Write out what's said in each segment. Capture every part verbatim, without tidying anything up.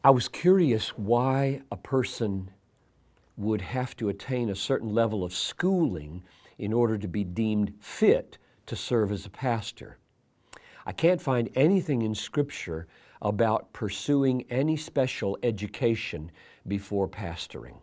I was curious why a person would have to attain a certain level of schooling in order to be deemed fit to serve as a pastor. I can't find anything in Scripture about pursuing any special education before pastoring.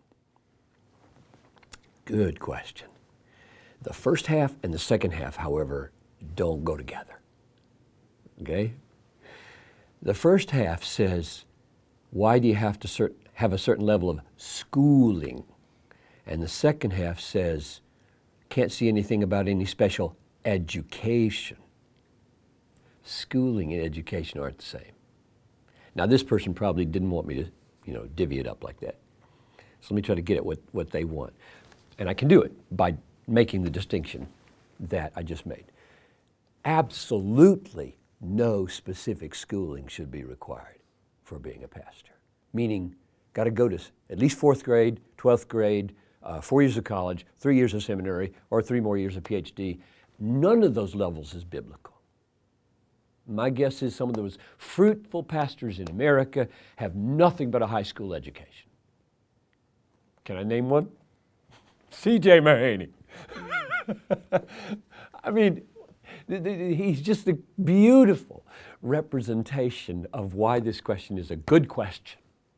Good question. The first half and the second half, however, don't go together. Okay? The first half says, why do you have to cert- have a certain level of schooling? And the second half says, can't see anything about any special education. Schooling and education aren't the same. Now, this person probably didn't want me to, you know, divvy it up like that. So let me try to get at what, what they want. And I can do it by making the distinction that I just made. Absolutely no specific schooling should be required for being a pastor. Meaning, got to go to at least fourth grade, twelfth grade, uh, four years of college, three years of seminary, or three more years of P H D. None of those levels is biblical. My guess is some of those fruitful pastors in America have nothing but a high school education. Can I name one? C J Mahaney. I mean, he's just a beautiful representation of why this question is a good question.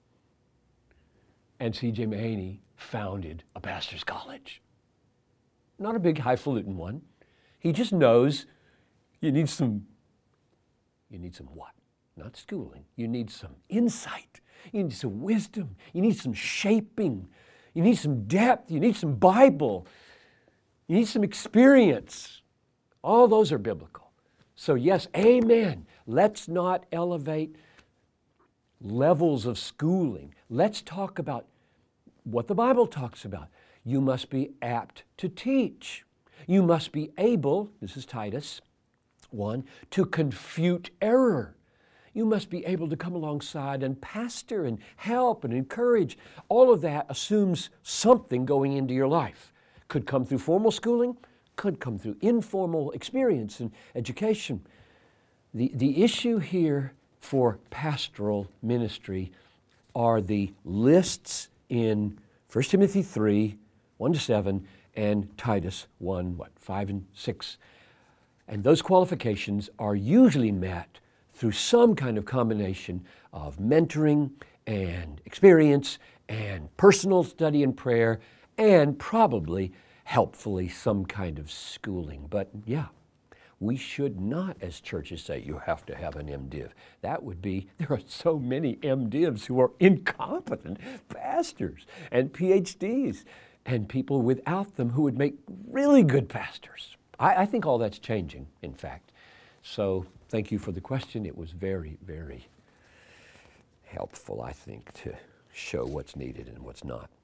And C J Mahaney founded a pastor's college. Not a big highfalutin one. He just knows you need some, you need some what? Not schooling. You need some insight. You need some wisdom. You need some shaping. You need some depth. You need some Bible. You need some experience. All those are biblical. So yes, amen. Let's not elevate levels of schooling. Let's talk about what the Bible talks about. You must be apt to teach. You must be able, this is Titus one, to confute error. You must be able to come alongside and pastor and help and encourage. All of that assumes something going into your life. Could come through formal schooling, could come through informal experience and education. The, the issue here for pastoral ministry are the lists in First Timothy three, one to seven, and Titus one, what, five and six. And those qualifications are usually met through some kind of combination of mentoring and experience and personal study and prayer and probably, helpfully, some kind of schooling. But yeah, we should not, as churches say, you have to have an MDiv. That would be, there are so many MDivs who are incompetent pastors and P H Ds and people without them who would make really good pastors. I, I think all that's changing, in fact. So thank you for the question. It was very, very helpful, I think, to show what's needed and what's not.